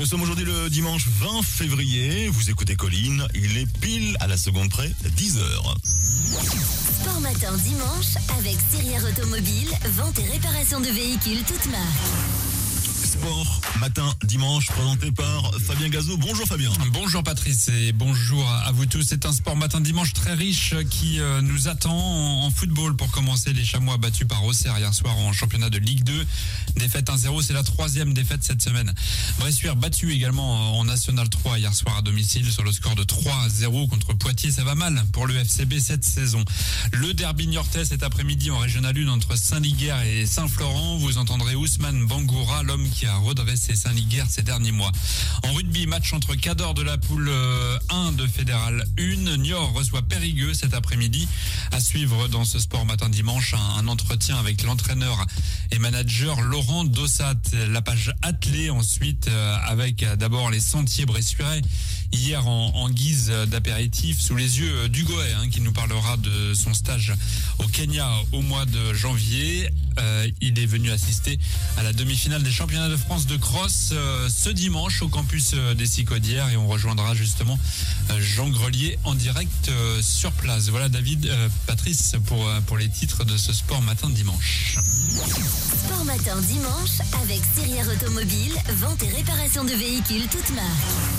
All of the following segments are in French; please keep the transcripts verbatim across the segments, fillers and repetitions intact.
Nous sommes aujourd'hui le dimanche vingt février. Vous écoutez Colline. Il est pile à la seconde près, dix heures. Sport matin dimanche avec Sirière Automobile, vente et réparation de véhicules toutes marques. Sport matin dimanche présenté par Fabien Gazot. Bonjour Fabien. Bonjour Patrice et bonjour à vous tous. C'est un sport matin dimanche très riche qui nous attend en football. Pour commencer, les Chamois battus par Auxerre hier soir en championnat de Ligue deux. Défaite un zéro, c'est la troisième défaite cette semaine. Bressuire battu également en National trois hier soir à domicile sur le score de trois à zéro contre Poitiers. Ça va mal pour le F C B cette saison. Le derby niortais cet après-midi en Régional un entre Saint-Liguerre et Saint-Florent. Vous entendrez Ousmane Bangoura, l'homme qui a redressé Saint-Liguerre ces derniers mois. En rugby, match entre Cador de la poule un de Fédéral un. Niort reçoit Périgueux cet après-midi. À suivre dans ce sport matin dimanche, un, un entretien avec l'entraîneur et manager Laurent Dossat. La page attelée ensuite euh, avec euh, d'abord les sentiers bressuirais. Hier en, en guise d'apéritif sous les yeux d'Hugoet hein, qui nous parlera de son stage au Kenya au mois de janvier. Euh, il est venu assister à la demi-finale des championnats de France de cross euh, ce dimanche au campus euh, des Sicaudières et on rejoindra justement euh, Jean Grelier en direct euh, sur place. Voilà David, euh, Patrice pour, euh, pour les titres de ce sport matin dimanche. Sport matin dimanche avec Sirière Automobile, vente et réparation de véhicules toutes marques.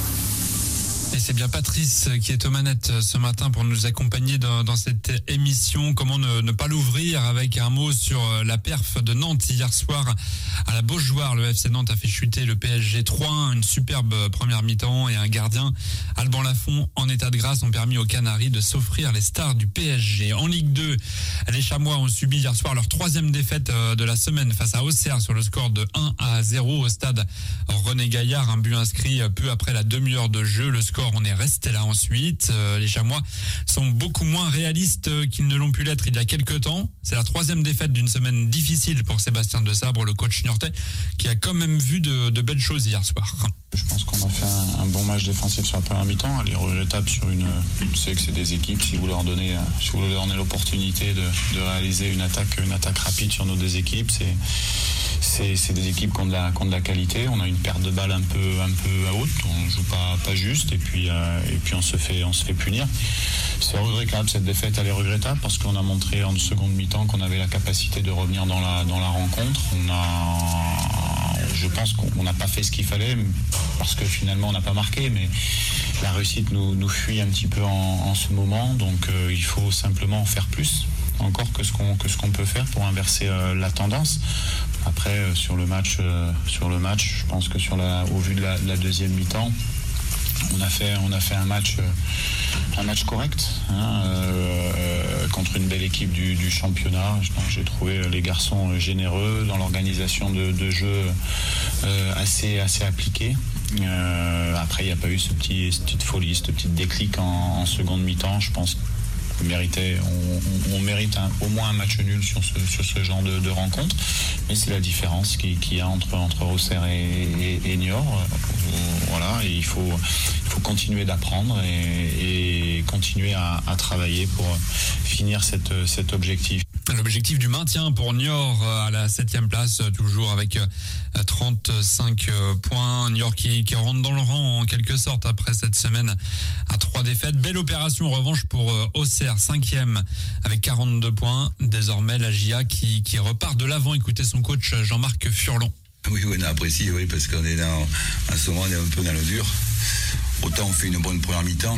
Et c'est bien Patrice qui est aux manettes ce matin pour nous accompagner dans, dans cette émission. Comment ne, ne pas l'ouvrir avec un mot sur la perf de Nantes hier soir à la Beaujoire. Le F C Nantes a fait chuter le P S G trois un, une superbe première mi-temps et un gardien, Alban Lafont, en état de grâce, ont permis aux Canaries de s'offrir les stars du P S G. En Ligue deux, les Chamois ont subi hier soir leur troisième défaite de la semaine face à Auxerre sur le score de un à zéro au stade René Gaillard. Un but inscrit peu après la demi-heure de jeu. Le score, on est resté là ensuite. Euh, les Chamois sont beaucoup moins réalistes qu'ils ne l'ont pu l'être il y a quelques temps. C'est la troisième défaite d'une semaine difficile pour Sébastien Desabre, le coach niortais, qui a quand même vu de, de belles choses hier soir. Je pense qu'on a fait un, un bon match défensif sur la première mi-temps. Elle est regrettable sur une. Je sais que c'est des équipes, si vous leur donnez, si vous leur donnez l'opportunité de, de réaliser une attaque, une attaque rapide sur nos deux équipes, c'est. C'est, c'est des équipes qui ont de la, qui ont de la qualité. On a une perte de balles un peu, un peu haute. On joue pas, pas juste et puis, euh, et puis on se fait, on se fait punir. C'est regrettable, cette défaite, elle est regrettable parce qu'on a montré en seconde mi-temps qu'on avait la capacité de revenir dans la, dans la rencontre. On a, je pense qu'on n'a pas fait ce qu'il fallait parce que finalement on n'a pas marqué, mais la réussite nous, nous fuit un petit peu en, en ce moment. Donc euh, il faut simplement faire plus encore que ce qu'on, que ce qu'on peut faire pour inverser euh, la tendance. Après, euh, sur le match, euh, sur le match, je pense que sur la, au vu de la, de la deuxième mi-temps, on a fait, on a fait un match, euh, un match correct hein, euh, contre une belle équipe du, du championnat. Donc, j'ai trouvé les garçons généreux dans l'organisation de, de jeu euh, assez, assez appliqué. Euh, après, il n'y a pas eu ce petit, cette petite folie, cette petite déclic en, en seconde mi-temps. Je pense qu'on méritait, on, on, on mérite un, au moins un match nul sur ce, sur ce genre de, de rencontre. Mais c'est la différence qu'il, qu'il y a entre, entre Auxerre et, et, et Niort. Euh, voilà, et il faut, il faut continuer d'apprendre et, et continuer à, à travailler pour finir cette, cet objectif. L'objectif du maintien pour Niort à la septième place, toujours avec trente-cinq points. Niort qui, qui rentre dans le rang en quelque sorte après cette semaine à trois défaites. Belle opération en revanche pour Auxerre, cinquième avec quarante-deux points. Désormais la J A qui, qui repart de l'avant. Écoutez son coach Jean-Marc Furlon. Oui, on apprécie, oui, parce qu'on est dans, en ce moment, on est un peu dans le dur. Autant on fait une bonne première mi-temps,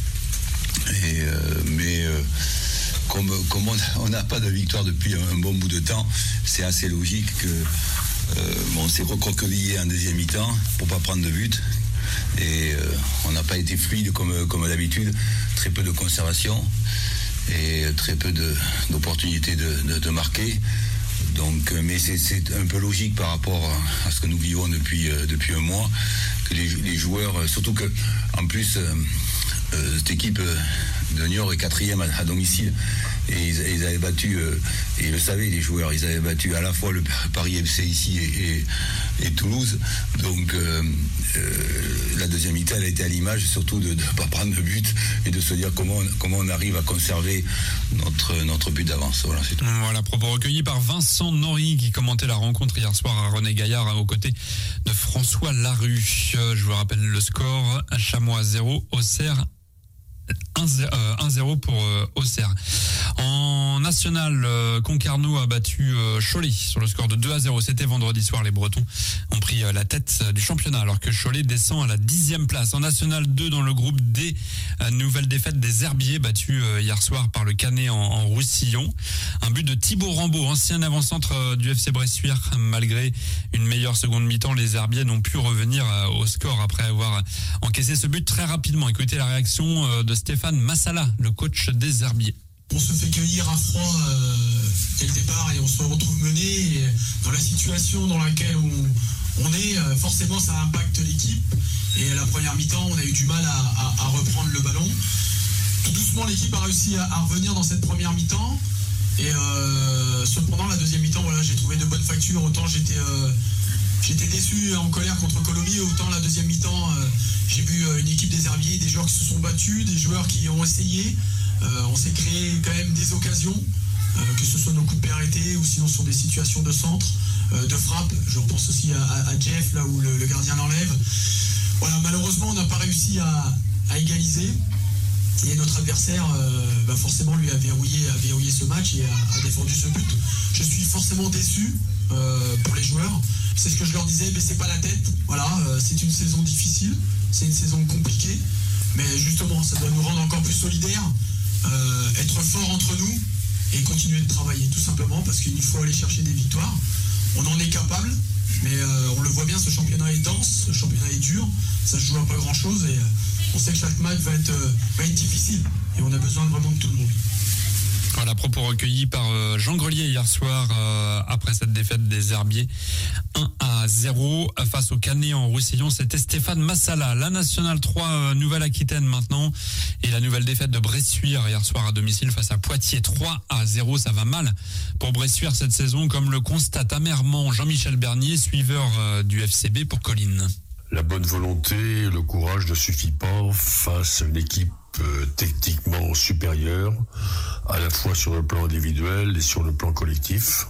et, euh, mais euh, comme, comme on n'a pas de victoire depuis un, un bon bout de temps, c'est assez logique que euh, bon, on s'est recroquevillé en deuxième mi-temps pour pas prendre de but. Et euh, on n'a pas été fluide comme, comme d'habitude, très peu de conservation et très peu de, d'opportunités de, de, de marquer. Donc, mais c'est, c'est un peu logique par rapport à ce que nous vivons depuis, euh, depuis un mois, que les, les joueurs, surtout que en plus euh, euh, cette équipe euh, de Niort est quatrième à, à domicile. Et ils, ils avaient battu, euh, et ils le savaient les joueurs, ils avaient battu à la fois le Paris F C ici et, et, et Toulouse. Donc euh, euh, la deuxième mi-temps, elle a été à l'image, surtout de ne pas prendre de but et de se dire comment, comment on arrive à conserver notre, notre but d'avance. Voilà, c'est tout. Voilà, propos recueillis par Vincent Norry qui commentait la rencontre hier soir à René Gaillard aux côtés de François Larue. Je vous rappelle le score, Chamois zéro, Auxerre un zéro pour euh, Auxerre. En national, euh, Concarneau a battu euh, Cholet sur le score de deux à zéro. C'était vendredi soir. Les Bretons ont pris euh, la tête du championnat alors que Cholet descend à la dixième place. En national deux, dans le groupe D, euh, nouvelle défaite des Herbiers battus euh, hier soir par le Canet en, en Roussillon. Un but de Thibaut Rambaud, ancien avant-centre euh, du F C Bressuire. Malgré une meilleure seconde mi-temps, les Herbiers n'ont pu revenir euh, au score après avoir encaissé ce but très rapidement. Écoutez la réaction euh, de Stéphane Massala, le coach des Herbiers. On se fait cueillir à froid euh, dès le départ et on se retrouve mené. Et dans la situation dans laquelle on, on est, euh, forcément ça impacte l'équipe. Et à la première mi-temps, on a eu du mal à, à, à reprendre le ballon. Tout doucement, l'équipe a réussi à, à revenir dans cette première mi-temps. Et euh, cependant, la deuxième mi-temps, voilà, j'ai trouvé de bonnes factures. Autant j'étais... Euh, J'étais déçu et en colère contre Colomiers, autant la deuxième mi-temps, euh, j'ai vu euh, une équipe des Herbiers, des joueurs qui se sont battus, des joueurs qui ont essayé. Euh, on s'est créé quand même des occasions, euh, que ce soit nos coups de pied arrêtés ou sinon sur des situations de centre, euh, de frappe. Je repense aussi à, à, à Jeff, là où le, le gardien l'enlève. Voilà, malheureusement, on n'a pas réussi à, à égaliser. Et notre adversaire, euh, bah forcément, lui a verrouillé, a verrouillé ce match et a, a défendu ce but. Je suis forcément déçu euh, pour les joueurs. C'est ce que je leur disais, mais c'est pas la tête. Voilà, euh, c'est une saison difficile, c'est une saison compliquée. Mais justement, ça doit nous rendre encore plus solidaires, euh, être forts entre nous et continuer de travailler, tout simplement, parce qu'il faut aller chercher des victoires. On en est capable, mais euh, on le voit bien, ce championnat est dense, ce championnat est dur, ça se joue à pas grand-chose et euh, on sait que chaque match va être, euh, va être difficile et on a besoin vraiment de tout le monde. Voilà, propos recueillis par Jean Grelier hier soir euh, après cette défaite des Herbiers un à zéro face au Canet en Roussillon. C'était Stéphane Massala. La Nationale trois, euh, Nouvelle-Aquitaine maintenant, et la nouvelle défaite de Bressuire hier soir à domicile face à Poitiers trois à zéro. Ça va mal pour Bressuire cette saison, comme le constate amèrement Jean-Michel Bernier, suiveur euh, du F C B pour Colline. La bonne volonté, le courage ne suffit pas face à une équipe euh, techniquement supérieure, à la fois sur le plan individuel et sur le plan collectif.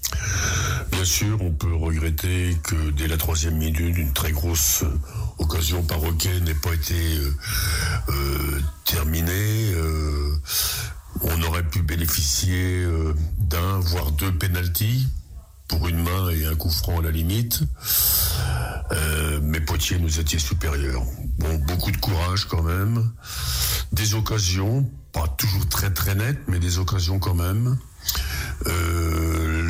Bien sûr, on peut regretter que dès la troisième minute, une très grosse occasion par Roquet n'ait pas été euh, euh, terminée. Euh, on aurait pu bénéficier euh, d'un, voire deux pénaltys, pour une main et un coup franc à la limite. Euh, mais Poitiers nous était supérieur. Bon, beaucoup de courage quand même. Des occasions, pas toujours très très nettes, mais des occasions quand même. Euh,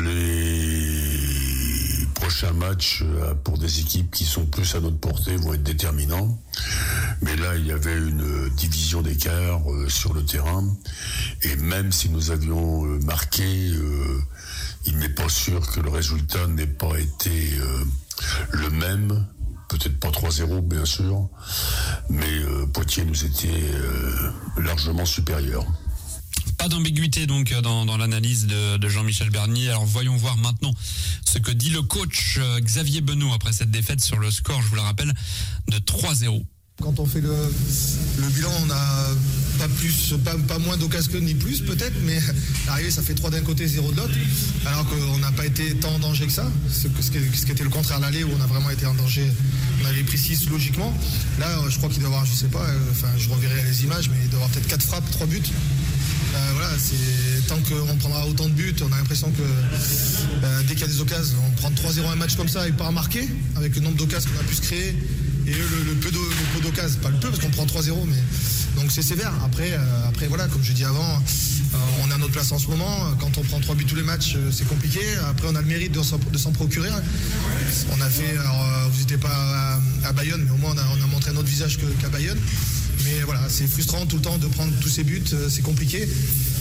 les prochains matchs pour des équipes qui sont plus à notre portée vont être déterminants. Mais là, il y avait une division d'écart euh, sur le terrain. Et même si nous avions euh, marqué, euh, il n'est pas sûr que le résultat n'ait pas été euh, le même. Peut-être pas trois zéro, bien sûr. Mais euh, Poitiers nous était euh, largement supérieur. Pas d'ambiguïté donc dans, dans l'analyse de, de Jean-Michel Bernier. Alors voyons voir maintenant ce que dit le coach Xavier Benoît après cette défaite sur le score, je vous le rappelle, de trois zéro. Quand on fait le, le bilan, on n'a pas plus, pas, pas moins d'occasions ni plus peut-être, mais l'arrivée ça fait trois d'un côté, zéro de l'autre, alors qu'on n'a pas été tant en danger que ça, ce, ce, qui, ce qui était le contraire à l'aller où on a vraiment été en danger, on avait pris six logiquement. Là je crois qu'il doit y avoir, je sais pas, enfin je reverrai les images, mais il doit y avoir peut-être quatre frappes, trois buts. Euh, voilà, c'est, tant qu'on prendra autant de buts, on a l'impression que euh, dès qu'il y a des occasions, on prend trois zéro un match comme ça et pas marquer, avec le nombre d'occasions qu'on a pu se créer. Et le, le peu d'occasion, pas le peu parce qu'on prend trois zéro, mais donc c'est sévère. Après, euh, après voilà, comme je dis avant, euh, on est à notre place en ce moment. Quand on prend trois buts tous les matchs, euh, c'est compliqué. Après, on a le mérite de s'en, de s'en procurer. On a fait, alors euh, vous n'étiez pas à, à Bayonne, mais au moins on a, on a montré notre visage que, qu'à Bayonne. Mais voilà, c'est frustrant tout le temps de prendre tous ces buts, euh, c'est compliqué.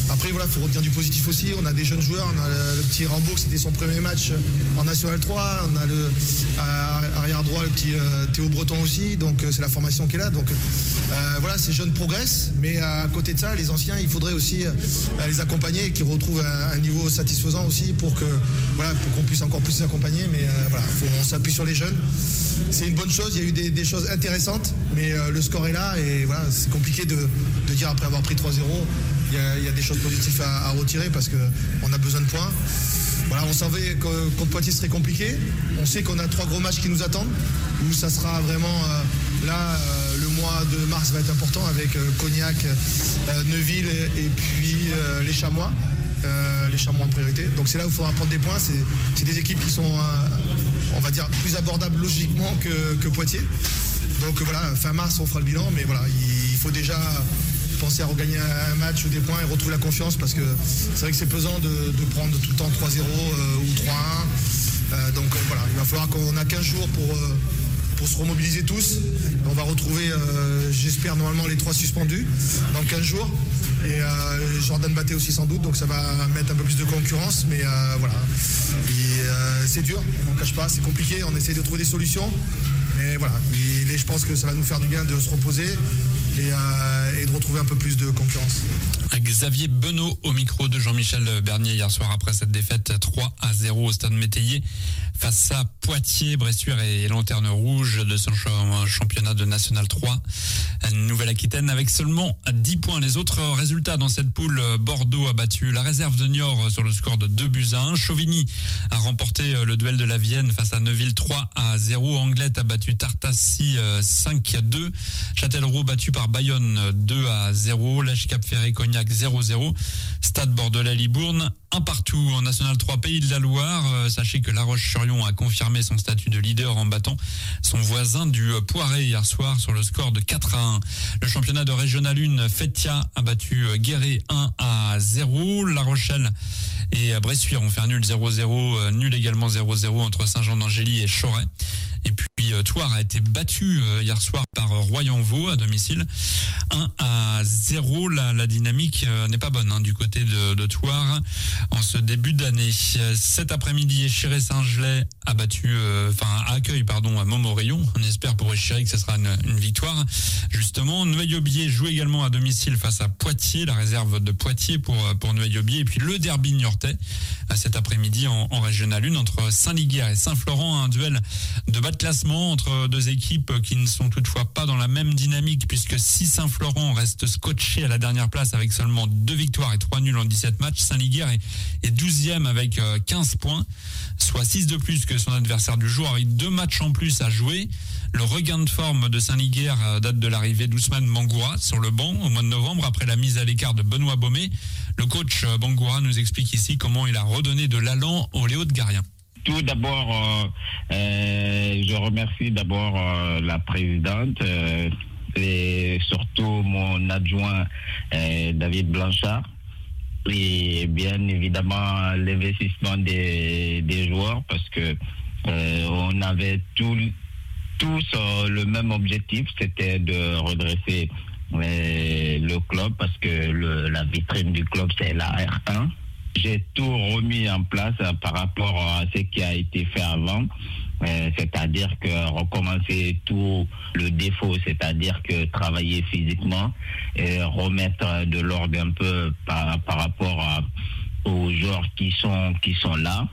Après, voilà, il faut retenir du positif aussi. On a des jeunes joueurs. On a le, le petit Rambo, c'était son premier match en National trois. On a le à, arrière droit, le petit euh, Théo Breton aussi. Donc, euh, c'est la formation qui est là. Donc, euh, voilà, ces jeunes progressent. Mais à côté de ça, les anciens, il faudrait aussi euh, les accompagner et qu'ils retrouvent un, un niveau satisfaisant aussi pour que, voilà, pour qu'on puisse encore plus les accompagner. Mais euh, voilà, faut, on s'appuie sur les jeunes. C'est une bonne chose. Il y a eu des, des choses intéressantes, mais euh, le score est là et voilà, c'est compliqué de, de dire après avoir pris trois zéro. Il y, a, il y a des choses positives à, à retirer parce qu'on a besoin de points. Voilà, on savait que contre Poitiers ce serait compliqué. On sait qu'on a trois gros matchs qui nous attendent, où ça sera vraiment euh, là, euh, le mois de mars va être important avec euh, Cognac, euh, Neuville et, et puis euh, les Chamois. Euh, les Chamois en priorité. Donc c'est là où il faudra prendre des points. C'est, c'est des équipes qui sont, euh, on va dire, plus abordables logiquement que, que Poitiers. Donc voilà, fin mars on fera le bilan, mais voilà, il, il faut déjà penser à regagner un match ou des points et retrouver la confiance parce que c'est vrai que c'est pesant de, de prendre tout le temps trois zéro euh, ou trois un. Euh, donc euh, voilà, il va falloir qu'on a quinze jours pour, euh, pour se remobiliser tous. On va retrouver, euh, j'espère, normalement les trois suspendus dans quinze jours. Et euh, Jordan Batté aussi sans doute, donc ça va mettre un peu plus de concurrence, mais euh, voilà. Et, euh, c'est dur, on n'en cache pas, c'est compliqué, on essaie de trouver des solutions. Mais voilà, et, et je pense que ça va nous faire du bien de se reposer et, euh, et de retrouver un peu plus de concurrence. Xavier Benot au micro de Jean-Michel Bernier hier soir après cette défaite trois à zéro au stade Métayer face à Poitiers, Bressuire et Lanterne Rouge de son championnat de National trois Nouvelle-Aquitaine avec seulement dix points. Les autres résultats dans cette poule, Bordeaux a battu la réserve de Niort sur le score de deux buts à un. Chauvigny a remporté le duel de la Vienne face à Neuville trois à zéro. Anglette a battu Tartassi cinq à deux. Châtellerault battu par Bayonne deux à zéro. Lèche Cap-Ferré Cognac zéro zéro. Stade Bordelais-Libourne un partout. En National trois Pays de la Loire, euh, sachez que La Roche-sur-Yon a confirmé son statut de leader en battant son voisin du Poiré hier soir sur le score de quatre à un. Le championnat de Régional un, Fétia a battu Guéret un à zéro. La Rochelle et Bressuire ont fait un nul zéro zéro, euh, nul également zéro zéro entre Saint-Jean-d'Angély et Choret. Et puis euh, Thouars a été battu euh, hier soir par Royan-Vaux à domicile un à zéro. La, la dynamique euh, n'est pas bonne hein, du côté de, de Thouars en ce début d'année. Cet après-midi, Échiré-Saint-Gelais a battu, enfin euh, accueille pardon à Montmorillon. On espère pour Échiré que ce sera une, une victoire. Justement, Noailles-Aubier joue également à domicile face à Poitiers, la réserve de Poitiers pour pour Noailles-Aubier. Et puis le derby niortais cet après-midi en, en Régional un entre Saint-Liguière et Saint-Florent, un duel de bas de classement entre deux équipes qui ne sont toutefois pas dans la même dynamique puisque si Saint-Florent reste scotché à la dernière place avec seulement deux victoires et trois nuls en dix-sept matchs, Saint-Liguière est, est douzième avec quinze points, soit six de plus que son adversaire du jour avec deux matchs en plus à jouer. Le regain de forme de Saint-Liguière date de l'arrivée d'Ousmane Bangoura sur le banc au mois de novembre après la mise à l'écart de Benoît Baumé. Le coach Bangoura nous explique ici comment il a redonné de l'allant au Léo de Garien. Tout d'abord, euh, euh, je remercie d'abord euh, la présidente euh, et surtout mon adjoint euh, David Blanchard et bien évidemment l'investissement des, des joueurs parce que euh, on avait tout, tous euh, le même objectif, c'était de redresser euh, le club parce que le, la vitrine du club c'est la R un. J'ai tout remis en place euh, par rapport à ce qui a été fait avant, euh, c'est-à-dire que recommencer tout le défaut, c'est-à-dire que travailler physiquement et remettre de l'ordre un peu par, par rapport à, aux joueurs qui sont qui sont là.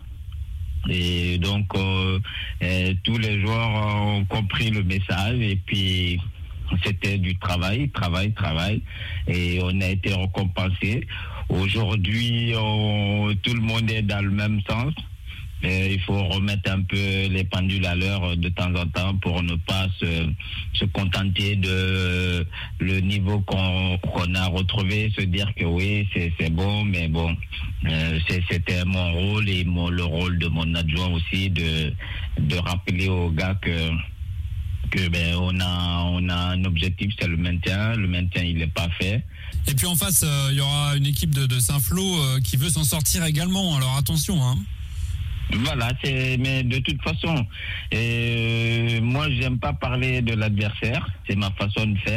Et donc euh, euh, tous les joueurs ont compris le message et puis c'était du travail, travail, travail et on a été récompensé. Aujourd'hui, on, tout le monde est dans le même sens. Et il faut remettre un peu les pendules à l'heure de temps en temps pour ne pas se, se contenter de le niveau qu'on, qu'on a retrouvé, se dire que oui, c'est, c'est bon, mais bon, euh, c'est, c'était mon rôle et mon, le rôle de mon adjoint aussi de, de rappeler aux gars que que ben on a on a un objectif, c'est le maintien. Le maintien il n'est pas fait. Et puis en face, il euh, y aura une équipe de, de Saint-Flour euh, qui veut s'en sortir également. Alors attention, hein. Voilà, c'est mais de toute façon, euh, moi j'aime pas parler de l'adversaire. C'est ma façon de faire.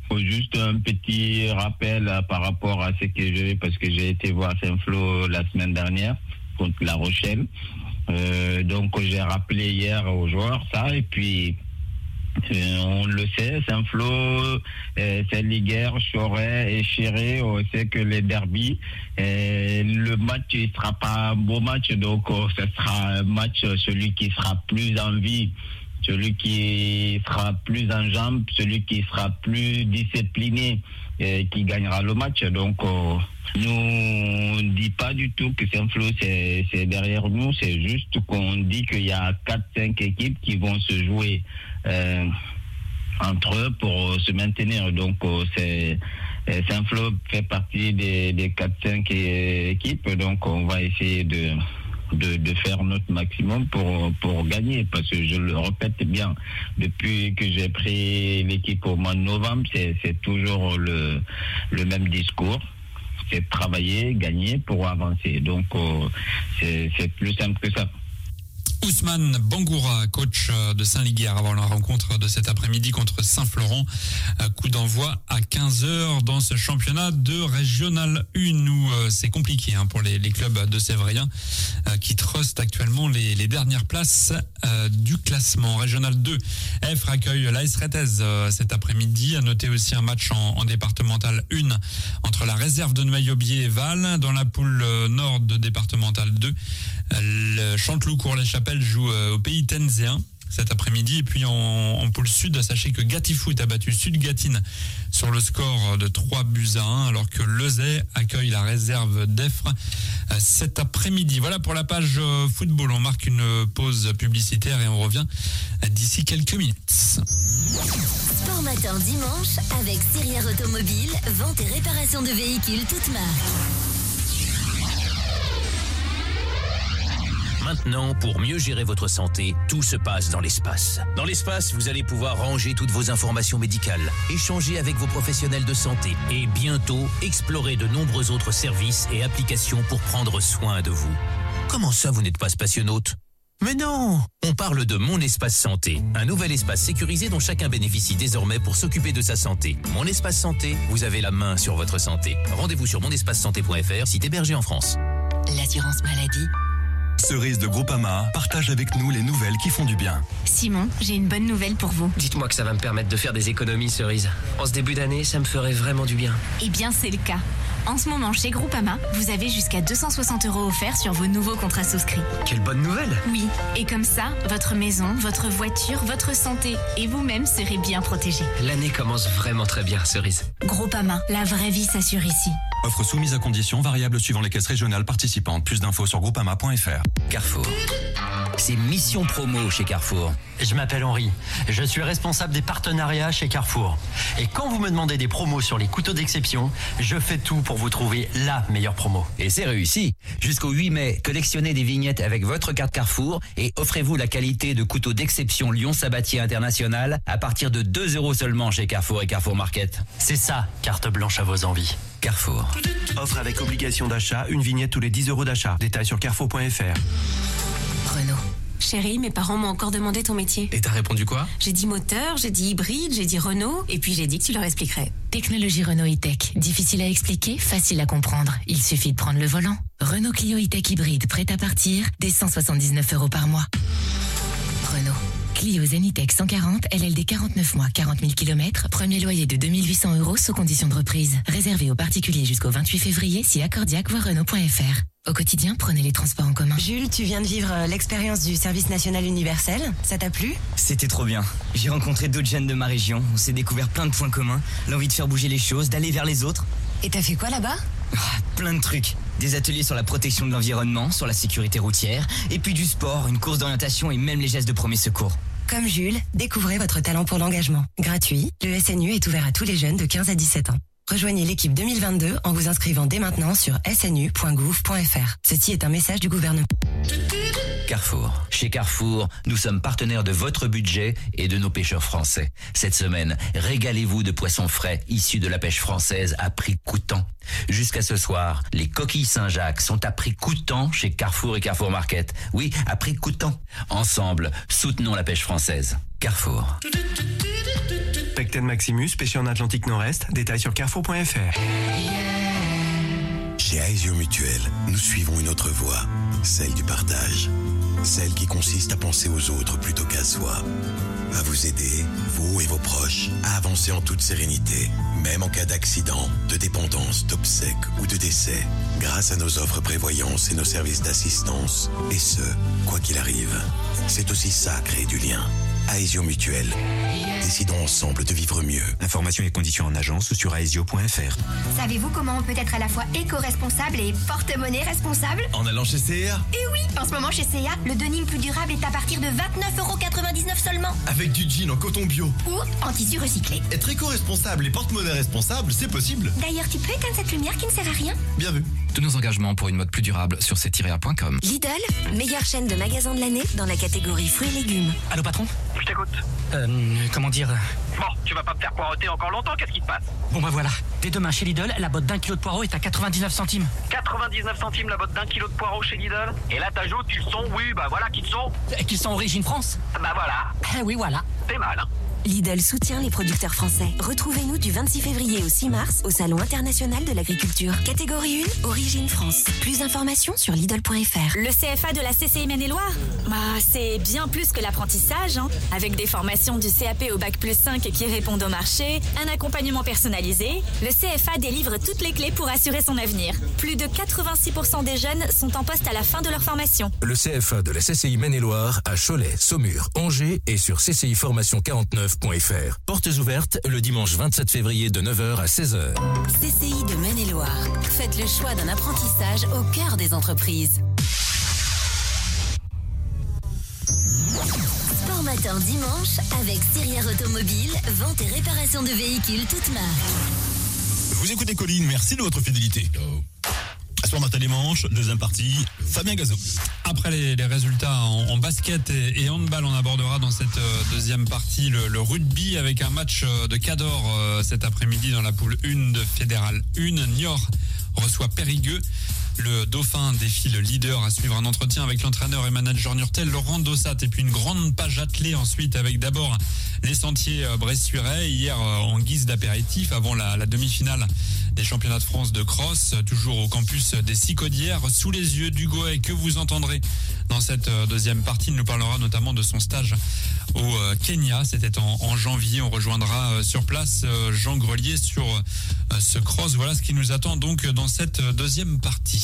faut juste un petit rappel euh, par rapport à ce que j'ai, parce que j'ai été voir Saint-Flour la semaine dernière contre La Rochelle. Euh, donc j'ai rappelé hier aux joueurs ça, et puis euh, on le sait, Saint-Flour, euh, Saint-Liguer, Choret et Chiré, on sait que les derbies, euh, le match il sera pas un beau match, donc euh, ce sera un match, celui qui sera plus en vie, celui qui sera plus en jambes, celui qui sera plus discipliné, et qui gagnera le match. Donc euh, nous on ne dit pas du tout que Saint-Flour c'est, c'est derrière nous, c'est juste qu'on dit qu'il y a quatre cinq équipes qui vont se jouer euh, entre eux pour se maintenir. Donc euh, c'est Saint-Flour fait partie des, des quatre cinq équipes, donc on va essayer de De, de faire notre maximum pour, pour gagner, parce que je le répète bien, depuis que j'ai pris l'équipe au mois de novembre, c'est, c'est toujours le, le même discours, c'est travailler, gagner pour avancer. Donc euh, c'est, c'est plus simple que ça. Ousmane Bangoura, coach de Saint-Liguer, avant la rencontre de cet après-midi contre Saint-Florent. Coup d'envoi à quinze heures dans ce championnat de Régional un, où c'est compliqué hein, pour les, les clubs de Sévrien euh, qui trustent actuellement les, les dernières places euh, du classement. Régional deux, F accueille l'A S Réthez euh, cet après-midi. À noter aussi un match en, en départemental un entre la réserve de Noyaubier et Val. Dans la poule nord de départemental deux, le Chanteloup-Cours-les-Chapelles joue au Pays Tenzéen cet après-midi. Et puis en, en pôle sud, sachez que Gatifoot a battu Sud-Gatine sur le score de trois buts à un, alors que Lezay accueille la réserve d'Effre cet après-midi. Voilà pour la page football. On marque une pause publicitaire et on revient d'ici quelques minutes. Sport Matin dimanche avec Sirière Automobile, vente et réparation de véhicules toutes marques. Maintenant, pour mieux gérer votre santé, tout se passe dans l'espace. Dans l'espace, vous allez pouvoir ranger toutes vos informations médicales, échanger avec vos professionnels de santé et bientôt explorer de nombreux autres services et applications pour prendre soin de vous. Comment ça, vous n'êtes pas spationaute ? Mais non! On parle de Mon Espace Santé, un nouvel espace sécurisé dont chacun bénéficie désormais pour s'occuper de sa santé. Mon Espace Santé, vous avez la main sur votre santé. Rendez-vous sur mon espace santé point f r, site hébergé en France. L'assurance maladie. Cerise de Groupama partage avec nous les nouvelles qui font du bien. Simon, j'ai une bonne nouvelle pour vous. Dites-moi que ça va me permettre de faire des économies, Cerise. En ce début d'année, ça me ferait vraiment du bien. Eh bien, c'est le cas. En ce moment, chez Groupama, vous avez jusqu'à deux cent soixante euros offerts sur vos nouveaux contrats souscrits. Quelle bonne nouvelle! Oui, et comme ça, votre maison, votre voiture, votre santé et vous-même serez bien protégés. L'année commence vraiment très bien, Cerise. Groupama, la vraie vie s'assure ici. Offre soumise à conditions variables suivant les caisses régionales participantes. Plus d'infos sur groupama point f r. Carrefour. C'est Mission Promo chez Carrefour. Je m'appelle Henri. Je suis responsable des partenariats chez Carrefour. Et quand vous me demandez des promos sur les couteaux d'exception, je fais tout pour vous trouver la meilleure promo. Et c'est réussi. Jusqu'au huit mai, collectionnez des vignettes avec votre carte Carrefour et offrez-vous la qualité de couteau d'exception Lion Sabatier International à partir de deux euros seulement chez Carrefour et Carrefour Market. C'est ça, carte blanche à vos envies. Carrefour. Offre avec obligation d'achat, une vignette tous les dix euros d'achat. Détails sur carrefour point f r. Renault. Chérie, mes parents m'ont encore demandé ton métier. Et t'as répondu quoi? J'ai dit moteur, j'ai dit hybride, j'ai dit Renault, et puis j'ai dit que tu leur expliquerais. Technologie Renault e-Tech. Difficile à expliquer, facile à comprendre. Il suffit de prendre le volant. Renault Clio e-Tech hybride, prêt à partir, dès cent soixante-dix-neuf euros par mois. Renault. Clio Zenitech cent quarante, L L D quarante-neuf mois, quarante mille kilomètres, premier loyer de deux mille huit cents euros sous condition de reprise. Réservé aux particuliers jusqu'au vingt-huit février, si accordiaque, voire Renault point f r. Au quotidien, prenez les transports en commun. Jules, tu viens de vivre l'expérience du service national universel. Ça t'a plu? C'était trop bien. J'ai rencontré d'autres jeunes de ma région. On s'est découvert plein de points communs. L'envie de faire bouger les choses, d'aller vers les autres. Et t'as fait quoi là-bas? Ah, plein de trucs. Des ateliers sur la protection de l'environnement, sur la sécurité routière. Et puis du sport, une course d'orientation et même les gestes de premier secours. Comme Jules, découvrez votre talent pour l'engagement. Gratuit, le S N U est ouvert à tous les jeunes de quinze à dix-sept ans. Rejoignez l'équipe deux mille vingt-deux en vous inscrivant dès maintenant sur s n u point gouv point f r. Ceci est un message du gouvernement. Carrefour. Chez Carrefour, nous sommes partenaires de votre budget et de nos pêcheurs français. Cette semaine, régalez-vous de poissons frais issus de la pêche française à prix coûtant. Jusqu'à ce soir, les coquilles Saint-Jacques sont à prix coûtant chez Carrefour et Carrefour Market. Oui, à prix coûtant. Ensemble, soutenons la pêche française. Carrefour. Pecten Maximus, pêché en Atlantique Nord-Est. Détails sur carrefour point f r. Chez Aesio Mutuel, nous suivons une autre voie, celle du partage. Celle qui consiste à penser aux autres plutôt qu'à soi. À vous aider, vous et vos proches, à avancer en toute sérénité, même en cas d'accident, de dépendance, d'obsèques ou de décès, grâce à nos offres prévoyance et nos services d'assistance, et ce, quoi qu'il arrive. C'est aussi ça, créer du lien. Aesio Mutuel. Décidons ensemble de vivre mieux. Informations et conditions en agence sur aesio point f r. Savez-vous comment on peut être à la fois éco-responsable et porte-monnaie responsable? En allant chez C A. Eh oui, en ce moment chez C A, le denim plus durable est à partir de vingt-neuf euros quatre-vingt-dix-neuf seulement. Avec du jean en coton bio. Ou en tissu recyclé. Être éco-responsable et porte-monnaie responsable, c'est possible. D'ailleurs, tu peux éteindre cette lumière qui ne sert à rien? Bien vu. Tous nos engagements pour une mode plus durable sur c tiret a point com. Lidl, meilleure chaîne de magasins de l'année dans la catégorie fruits et légumes. Allô patron? Je t'écoute. Euh, comment dire? Bon, tu vas pas me faire poireauter encore longtemps, qu'est-ce qui te passe? Bon bah voilà, dès demain chez Lidl, la botte d'un kilo de poireaux est à quatre-vingt-dix-neuf centimes. quatre-vingt-dix-neuf centimes la botte d'un kilo de poireaux chez Lidl? Et là t'ajoutes qu'ils sont, oui, bah voilà, qu'ils sont. Et qu'ils sont origine France? Bah voilà. Ah oui, voilà. C'est mal, hein. Lidl soutient les producteurs français. Retrouvez-nous du vingt-six février au six mars au Salon international de l'agriculture. Catégorie un, Origine France. Plus d'informations sur Lidl point f r. Le C F A de la C C I Maine-et-Loire, bah, c'est bien plus que l'apprentissage, hein. Avec des formations du C A P au bac plus cinq qui répondent au marché, un accompagnement personnalisé, le C F A délivre toutes les clés pour assurer son avenir. Plus de quatre-vingt-six pour cent des jeunes sont en poste à la fin de leur formation. Le C F A de la C C I Maine-et-Loire à Cholet, Saumur, Angers et sur c c i formation quarante-neuf point f r. Portes ouvertes le dimanche vingt-sept février de neuf heures à seize heures. C C I de Maine-et-Loire. Faites le choix d'un apprentissage au cœur des entreprises. Sport Matin dimanche avec Cyrière Automobile, vente et réparation de véhicules toutes marques. Vous écoutez Colline, merci de votre fidélité. Sport Matin dimanche, deuxième partie, Fabien Gazot. Après les, les résultats en, en basket et, et handball, on abordera dans cette euh, deuxième partie le, le rugby avec un match euh, de Cador euh, cet après-midi dans la poule un de Fédéral un. Niort reçoit Périgueux. Le Dauphin défie le leader. À suivre un entretien avec l'entraîneur et manager niortais Laurent Dossat. Et puis une grande page attelée ensuite avec d'abord les Sentiers Bressuirais hier en guise d'apéritif avant la, la demi-finale des championnats de France de cross, toujours au campus des Sicaudières, sous les yeux d'Hugo Hay, que vous entendrez dans cette deuxième partie. Il nous parlera notamment de son stage au Kenya. C'était en, en janvier. On rejoindra sur place Jean Grelier sur ce cross. Voilà ce qui nous attend donc dans cette deuxième partie.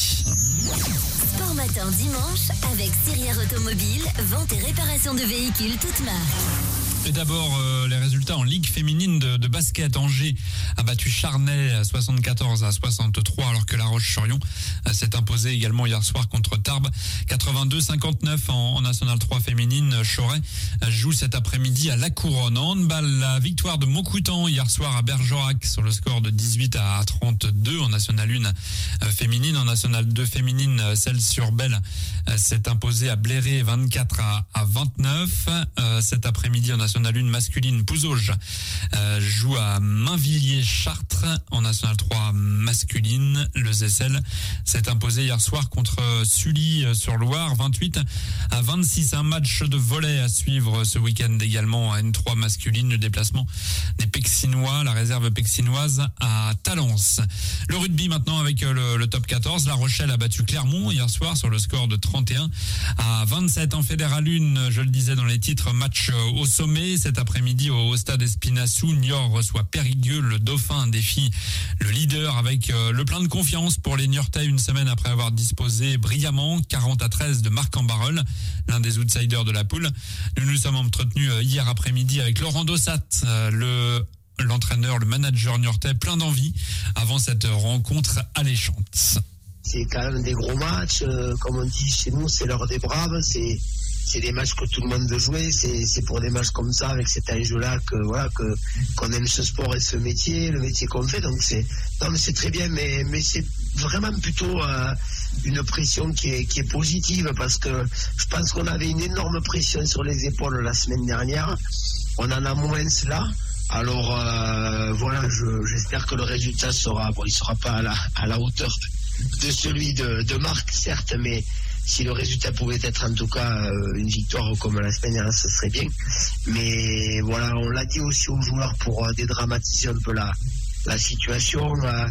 Sport Matin dimanche avec Cyrière Automobile, vente et réparation de véhicules toutes marques. Et d'abord, euh, les résultats en Ligue féminine de, de basket. Angers a battu Charnay à soixante-quatorze à soixante-trois, alors que La Roche-sur-Yon euh, s'est imposée également hier soir contre Tarbes. quatre-vingt-deux cinquante-neuf en, en National trois féminine. Choret euh, joue cet après-midi à La Couronne. En handball, la victoire de Montcoutan hier soir à Bergerac sur le score de dix-huit à trente-deux en National un euh, féminine. En National deux féminine, euh, Celles-sur-Belle euh, s'est imposée à Bléré vingt-quatre à vingt-neuf. Euh, cet après-midi en National National un masculine, Pouzauges euh, joue à Mainvilliers-Chartres. En National trois masculine, le Zessel s'est imposé hier soir contre Sully-sur-Loire, vingt-huit à vingt-six. Un match de volley à suivre ce week-end également à N trois masculine. Le déplacement des Pexinois, la réserve pexinoise à Talence. Le rugby maintenant avec le, le top quatorze. La Rochelle a battu Clermont hier soir sur le score de trente et un à vingt-sept. En Fédéral un, je le disais dans les titres, match au sommet. Cet après-midi au stade Espinassou, Niort reçoit Périgueux. Le Dauphin défie le leader avec le plein de confiance pour les Niortais une semaine après avoir disposé brillamment quarante à treize de Marc-en-Barœul, l'un des outsiders de la poule. Nous nous sommes entretenus hier après-midi avec Laurent Dossat, le l'entraîneur, le manager niortais, plein d'envie avant cette rencontre alléchante. C'est quand même des gros matchs, euh, comme on dit chez nous, c'est l'heure des braves, c'est c'est des matchs que tout le monde veut jouer, c'est c'est pour des matchs comme ça, avec cet enjeu-là, que voilà, que qu'on aime ce sport et ce métier, le métier qu'on fait, donc c'est non mais c'est très bien, mais mais c'est vraiment plutôt euh, une pression qui est qui est positive, parce que je pense qu'on avait une énorme pression sur les épaules la semaine dernière, on en a moins là. Alors euh, voilà, je, j'espère que le résultat sera, bon, il sera pas à la à la hauteur de celui de, de Marc, certes, mais si le résultat pouvait être en tout cas euh, une victoire comme la semaine dernière, ce serait bien. Mais voilà, on l'a dit aussi aux joueurs pour euh, dédramatiser un peu la, la situation. Euh,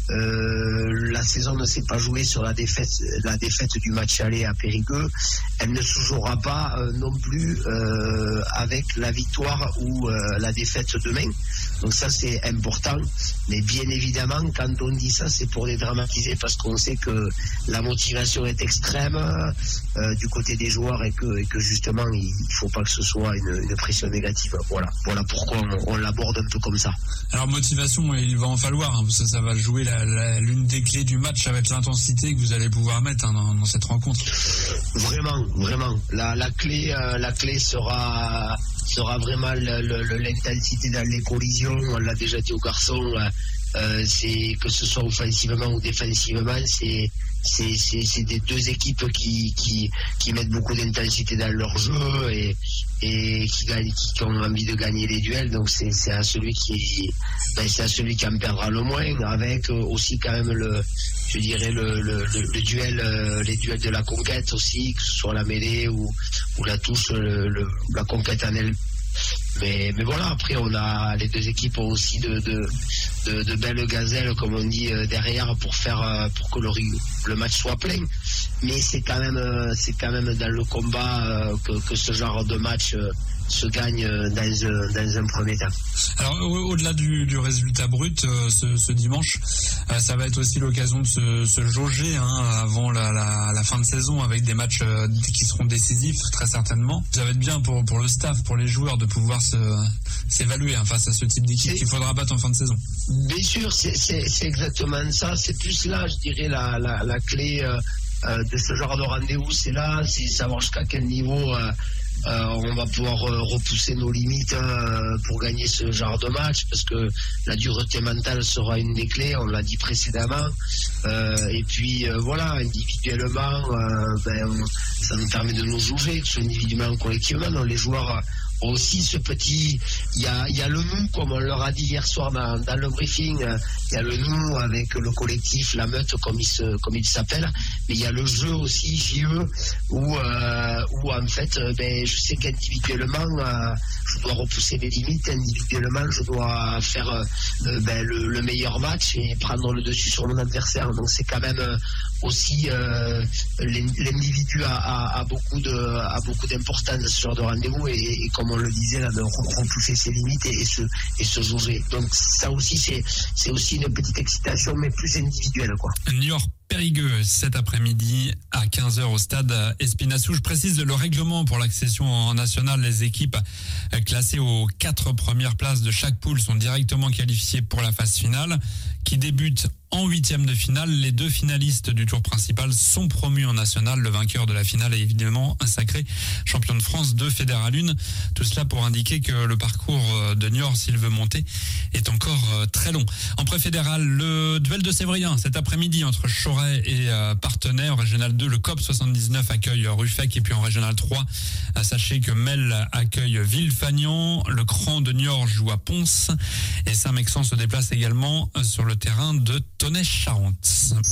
euh, la saison ne s'est pas jouée sur la défaite, la défaite du match aller à Périgueux. Elle ne se jouera pas euh, non plus euh, avec la victoire ou euh, la défaite demain. Donc ça c'est important. Mais bien évidemment, quand on dit ça, c'est pour dédramatiser parce qu'on sait que la motivation est extrême euh, du côté des joueurs et que, et que justement il ne faut pas que ce soit une, une pression négative. Voilà, voilà pourquoi on, on l'aborde un peu comme ça. Alors motivation, il va en falloir, hein, parce que ça va jouer la, la, l'une des clés du match avec l'intensité que vous allez pouvoir mettre hein, dans, dans cette rencontre. Vraiment, vraiment. La, la clé, euh, la clé sera sera vraiment le, le, l'intensité dans les collisions. On l'a déjà dit aux garçons. Euh, euh, c'est que ce soit offensivement ou défensivement, c'est c'est c'est, c'est des deux équipes qui qui qui mettent beaucoup d'intensité dans leur jeu et et qui gagnent, qui, qui ont envie de gagner les duels. Donc c'est c'est à celui qui ben, c'est à celui qui en perdra le moins, avec aussi quand même le je dirais le le, le, le duel euh, les duels de la conquête aussi, que ce soit la mêlée ou ou la touche, le, le, la conquête en elle. Mais, mais voilà, après on a les deux équipes ont aussi de, de, de, de belles gazelles comme on dit euh, derrière pour faire euh, pour que le, le match soit plein. Mais c'est quand même euh, c'est quand même dans le combat euh, que, que ce genre de match euh, se gagne dans un, dans un premier temps. Alors au-delà du, du résultat brut euh, ce, ce dimanche, euh, ça va être aussi l'occasion de se, se jauger hein, avant la, la, la fin de saison avec des matchs euh, qui seront décisifs très certainement. Ça va être bien pour, pour le staff, pour les joueurs de pouvoir se, s'évaluer hein, face à ce type d'équipe c'est... qu'il faudra battre en fin de saison. Bien sûr, c'est, c'est, c'est exactement ça. C'est plus là, je dirais, la, la, la clé euh, euh, de ce genre de rendez-vous. C'est là, c'est savoir jusqu'à quel niveau euh, Euh, on va pouvoir euh, repousser nos limites euh, pour gagner ce genre de match, parce que la dureté mentale sera une des clés, on l'a dit précédemment. Euh, et puis euh, voilà, individuellement, euh, ben, on, ça nous permet de nous juger, que ce soit individuellement ou collectivement. Donc, les joueurs ont aussi ce petit, il y a, y a le nous, comme on leur a dit hier soir dans, dans le briefing, il y a le nous avec le collectif, la meute comme il se, comme il s'appelle, mais il y a le jeu aussi, J E, où, euh, où en fait, ben, je sais qu'individuellement, euh, je dois repousser les limites, individuellement, je dois faire euh, ben, le, le meilleur match et prendre le dessus sur mon adversaire. Donc c'est quand même euh, aussi euh, l'individu a, a, a beaucoup de, a beaucoup d'importance dans ce genre de rendez-vous et, et comme on le disait là, de repousser ses limites et, et se et se jauger. Donc ça aussi c'est c'est aussi une petite excitation mais plus individuelle quoi. Niort Périgueux cet après-midi à quinze heures au stade Espinassou. Je précise le règlement pour l'accession en national. Les équipes classées aux quatre premières places de chaque poule sont directement qualifiées pour la phase finale qui débute en huitième de finale. Les deux finalistes du tour principal sont promus en national. Le vainqueur de la finale est évidemment un sacré champion de France de Fédéral un. Tout cela pour indiquer que le parcours de Niort, s'il veut monter, est encore très long. En pré-fédéral, le duel de Sévrien cet après-midi entre Choret et Parthenay. En régional deux, le C O P soixante-dix-neuf accueille Ruffec et puis en régional trois, sachez que Mel accueille Villefagnan. Le Cran de Niort joue à Pons et Saint-Mexan se déplace également sur le terrain de Tonnet-Charente.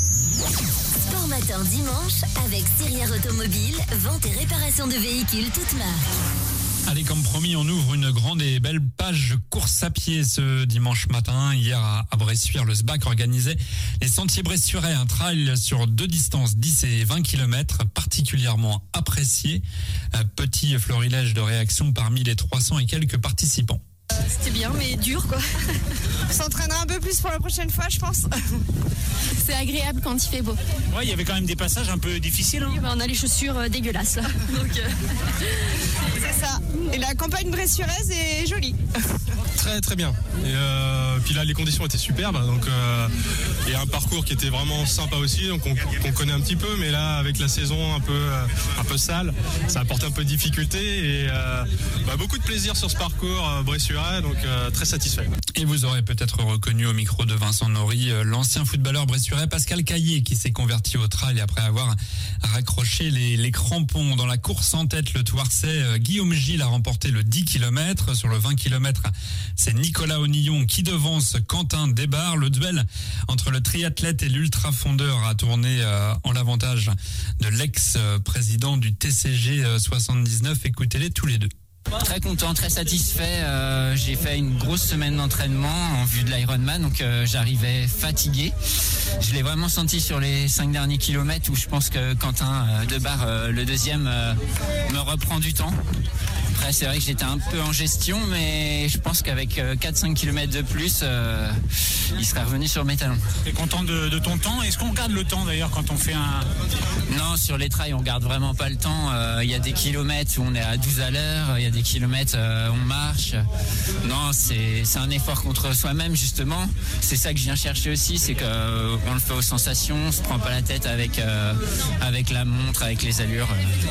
Sport matin dimanche avec Sirière Automobile, vente et réparation de véhicules toutes marques. Allez, comme promis, on ouvre une grande et belle page course à pied ce dimanche matin. Hier à Bressuire, le S B A C organisait les Sentiers Bressuirais, un trail sur deux distances, dix et vingt kilomètres, particulièrement apprécié. Petit florilège de réactions parmi les trois cents et quelques participants. C'était bien, mais dur quoi. On s'entraînera un peu plus pour la prochaine fois, je pense. C'est agréable quand il fait beau. Ouais, il y avait quand même des passages un peu difficiles. Hein. Oui, bah on a les chaussures euh, dégueulasses là. Donc, euh... c'est ça. Et la campagne bressuiraise est jolie. Très très bien. Et euh, puis là, les conditions étaient superbes. Donc euh, il y a un parcours qui était vraiment sympa aussi, donc on, on connaît un petit peu. Mais là, avec la saison un peu euh, un peu sale, ça apporte un peu de difficulté et euh, bah, beaucoup de plaisir sur ce parcours euh, bressuirais. Donc euh, très satisfait. Et vous aurez peut-être reconnu au micro de Vincent Nory euh, l'ancien footballeur bressuirais Pascal Caillé qui s'est converti au trail après avoir raccroché les, les crampons. Dans la course en tête, le Touarçais euh, Guillaume Gilles a remporté le dix kilomètres. Sur le vingt kilomètres, C'est Nicolas Onillon qui devance Quentin Desbarres. Le duel entre le triathlète et l'ultrafondeur a tourné euh, en l'avantage de l'ex-président du T C G soixante-dix-neuf. Écoutez-les tous les deux. Très content, très satisfait. Euh, j'ai fait une grosse semaine d'entraînement en vue de l'Ironman, donc euh, j'arrivais fatigué. Je l'ai vraiment senti sur les cinq derniers kilomètres où je pense que Quentin euh, Desbarres, euh, le deuxième, euh, me reprend du temps. Après, c'est vrai que j'étais un peu en gestion, mais je pense qu'avec euh, quatre à cinq kilomètres de plus, euh, il serait revenu sur mes talons. T'es content de, de ton temps? Est-ce qu'on regarde le temps d'ailleurs quand on fait un... Non, sur les trails, on regarde vraiment pas le temps. Il euh, y a des kilomètres où on est à douze à l'heure, il y a des kilomètres euh, on marche. Non, c'est, c'est un effort contre soi-même, justement. C'est ça que je viens chercher aussi, c'est qu'on euh, le fait aux sensations, on se prend pas la tête avec, euh, avec la montre, avec les allures.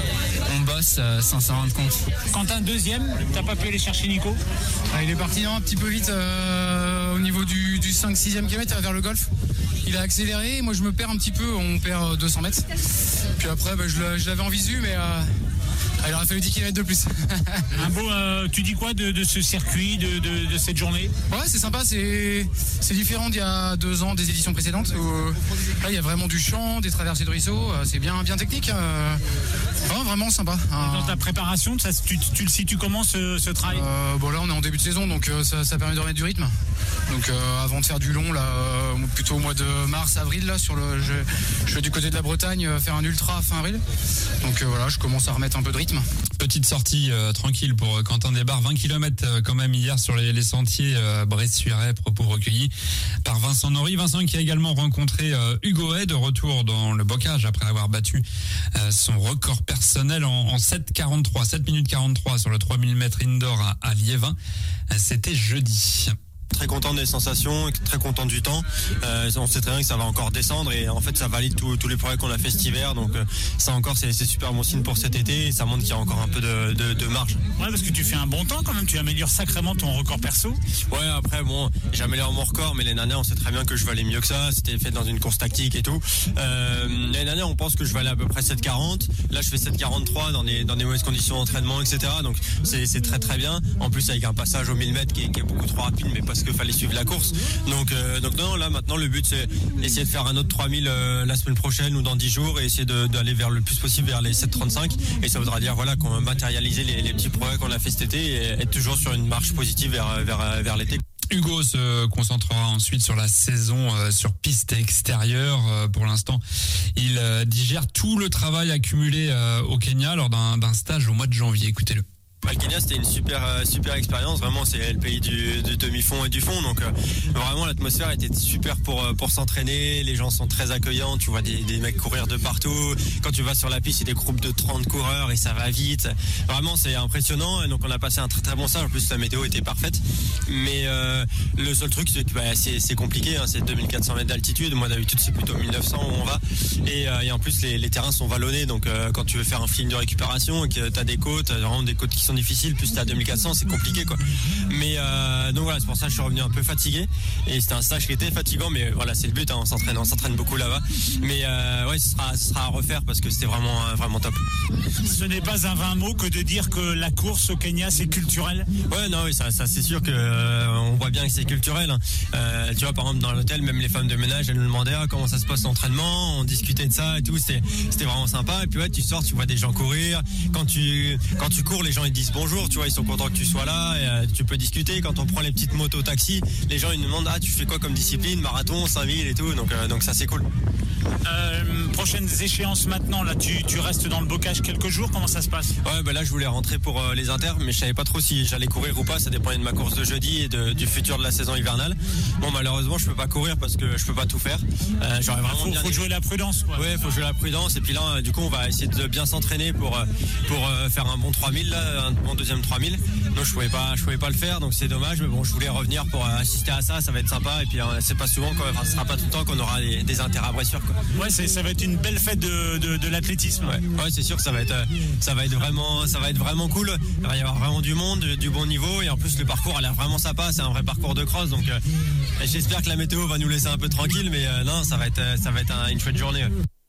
On bosse euh, sans s'en rendre compte. Quentin, deuxième, t'as pas pu aller chercher Nico? Ah, il est parti non, un petit peu vite euh, au niveau du, du cinq sixième kilomètre vers le golf. Il a accéléré, moi je me perds un petit peu, on perd deux cents mètres. Puis après, bah, je, je l'avais en visu, mais euh, il aurait fallu dix kilomètres de plus. Un beau, euh, tu dis quoi de, de ce circuit, de, de, de cette journée? Ouais, c'est sympa, c'est, c'est différent d'il y a deux ans, des éditions précédentes. Où, euh, là, il y a vraiment du champ, des traversées de ruisseaux, euh, c'est bien, bien technique. Euh, ouais, vraiment sympa. Dans ta préparation, ça, tu, tu le situes comment ce, ce trail? euh, Bon, là, on est en début de saison, donc euh, ça, ça permet de remettre du rythme. Donc euh, avant de faire du long, là, euh, plutôt au mois de mars, avril, là, sur le, je, je vais du côté de la Bretagne euh, faire un ultra fin avril. Donc euh, voilà, je commence à remettre un peu de rythme. Petite sortie euh, tranquille pour Quentin Desbarres, vingt kilomètres euh, quand même hier sur les, les sentiers euh, Brest-Suiret, propos recueillis par Vincent Norrie. Vincent qui a également rencontré euh, Hugo Hay, de retour dans le bocage après avoir battu euh, son record personnel en, en sept quarante-trois, sept minutes quarante-trois sur le trois mille mètres indoor à, à Liévin. Euh, c'était jeudi. Très content des sensations, très content du temps. Euh, on sait très bien que ça va encore descendre et en fait ça valide tous tous les progrès qu'on a fait cet hiver. Donc euh, ça encore c'est, c'est super bon signe pour cet été et ça montre qu'il y a encore un peu de, de, de marge. Ouais, parce que tu fais un bon temps quand même, tu améliores sacrément ton record perso. Ouais, après bon, j'améliore mon record, mais l'année dernière on sait très bien que je valais mieux que ça. C'était fait dans une course tactique et tout. Euh, l'année dernière on pense que je valais à peu près sept quarante. Là je fais sept quarante-trois dans des dans des mauvaises conditions d'entraînement, et cetera. Donc c'est c'est très très bien. En plus avec un passage au mille mètres qui est, qui est beaucoup trop rapide, mais parce qu'il fallait suivre la course. Donc, euh, donc non, là maintenant le but c'est essayer de faire un autre trois mille euh, la semaine prochaine ou dans dix jours et essayer de, d'aller vers le plus possible vers les sept trente-cinq et ça voudra dire voilà qu'on va matérialiser les, les petits progrès qu'on a fait cet été et être toujours sur une marche positive vers, vers, vers l'été. Hugo se concentrera ensuite sur la saison euh, sur piste extérieure. Euh, pour l'instant, il euh, digère tout le travail accumulé euh, au Kenya lors d'un, d'un stage au mois de janvier. Écoutez-le. Le Kenya c'était une super euh, super expérience, vraiment c'est le pays du, du demi-fond et du fond, donc euh, vraiment l'atmosphère était super pour euh, pour s'entraîner, les gens sont très accueillants, tu vois des, des mecs courir de partout, quand tu vas sur la piste c'est des groupes de trente coureurs et ça va vite, vraiment c'est impressionnant et donc on a passé un très très bon stage, en plus la météo était parfaite, mais euh, le seul truc c'est que bah, c'est, c'est compliqué, hein, c'est deux mille quatre cents mètres d'altitude, moi d'habitude c'est plutôt mille neuf cents où on va et, euh, et en plus les, les terrains sont vallonnés, donc euh, quand tu veux faire un film de récupération et que tu as des côtes, vraiment des côtes qui sont difficile, plus t'es à deux mille quatre cents, c'est compliqué quoi. Mais euh, donc voilà, c'est pour ça que je suis revenu un peu fatigué et c'était un stage qui était fatigant, mais voilà, c'est le but, hein, on s'entraîne, on s'entraîne beaucoup là-bas. Mais euh, ouais, ce sera, ce sera à refaire parce que c'était vraiment, vraiment top. Ce n'est pas un vain mot que de dire que la course au Kenya c'est culturel. Ouais, non, oui, ça, ça c'est sûr que euh, on voit bien que c'est culturel. Hein. Euh, tu vois, par exemple dans l'hôtel, même les femmes de ménage, elles nous demandaient ah, comment ça se passe l'entraînement, on discutait de ça et tout, c'était, c'était vraiment sympa. Et puis ouais, tu sors, tu vois des gens courir. Quand tu, quand tu cours, les gens ils disent bonjour, tu vois, ils sont contents que tu sois là, et, euh, tu peux discuter. Quand on prend les petites motos taxi, les gens ils nous demandent ah tu fais quoi comme discipline, marathon, cinq mille et tout, donc euh, donc ça c'est cool. Euh, prochaines échéances maintenant, là tu, tu restes dans le bocage quelques jours, comment ça se passe? Ouais bah là je voulais rentrer pour euh, les inters, mais je savais pas trop si j'allais courir ou pas, ça dépendait de ma course de jeudi et de, du futur de la saison hivernale. Bon malheureusement je peux pas courir parce que je peux pas tout faire. Euh, j'aurais vraiment faut, bien faut jouer la prudence quoi. Ouais, faut jouer la prudence et puis là du coup on va essayer de bien s'entraîner pour pour euh, faire un bon trois mille là, un bon deuxième trois mille. Donc je pouvais pas je pouvais pas le faire, donc c'est dommage, mais bon je voulais revenir pour assister à ça, ça va être sympa et puis euh, c'est pas souvent quoi, enfin ce sera pas tout le temps qu'on aura des, des inters à Bressuire quoi. Ouais, c'est, ça va être une belle fête de, de, de l'athlétisme. Ouais, ouais c'est sûr que ça va être ça va être vraiment ça va être vraiment cool. Il va y avoir vraiment du monde, du, du bon niveau et en plus le parcours a l'air vraiment sympa, c'est un vrai parcours de cross, donc euh, j'espère que la météo va nous laisser un peu tranquille, mais euh, non ça va être ça va être un, une chouette journée.